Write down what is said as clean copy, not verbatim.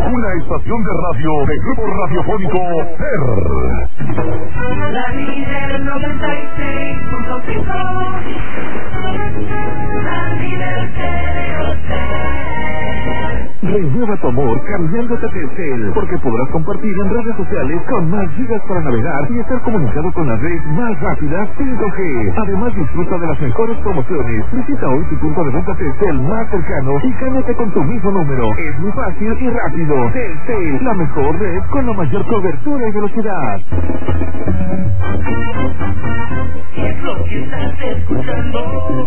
Una estación de radio de Grupo Radiofónico ER. La líder 96.5. La líder Renueva tu amor cambiándote a Telcel, porque podrás compartir en redes sociales con más gigas para navegar y estar comunicado con la red más rápida 5G. Además, disfruta de las mejores promociones. Visita hoy tu punto de venta Telcel más cercano y cámbiate con tu mismo número. Es muy fácil y rápido. Telcel, la mejor red con la mayor cobertura y velocidad. ¿Qué es lo que estás escuchando?